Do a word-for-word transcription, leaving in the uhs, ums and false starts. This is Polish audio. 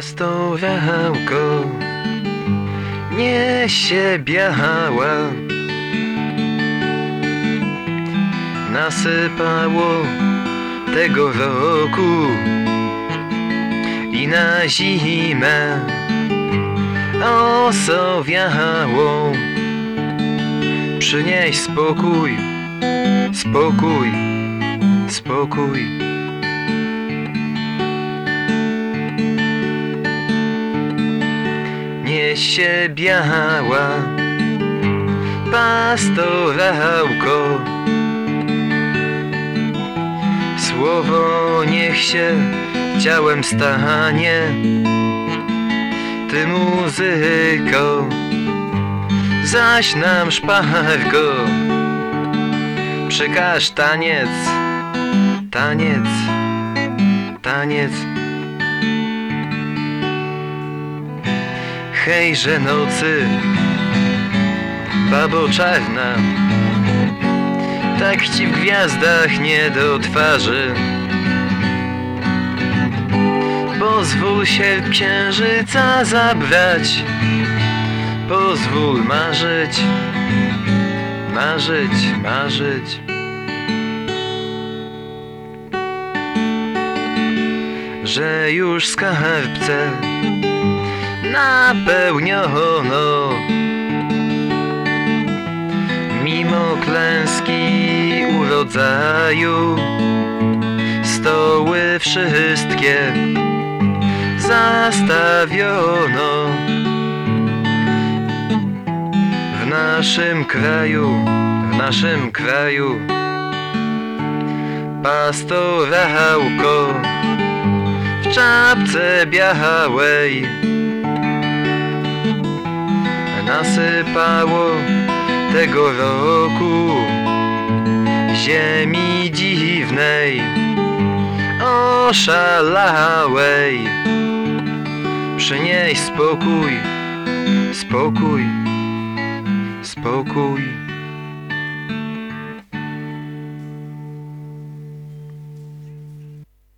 Pastorełko niesie biała, nasypało tego roku i na zimę osowiało. Przynieś spokój, spokój, spokój. Niesie biała pastorełko, słowo niech się ciałem stanie. Ty muzyko, zaś nam szpargo, przekaż taniec, taniec, taniec. Hejże nocy, babo czarna, tak ci w gwiazdach nie do twarzy. Pozwól się księżyca zabrać, pozwól marzyć, marzyć, marzyć. Że już skarbce napełniono, mimo klęski urodzaju, stoły wszystkie zastawiono. W naszym kraju, w naszym kraju pastorełko w czapce białej nasypało tego roku ziemi dziwnej, oszalałej. Przynieś spokój, spokój, spokój.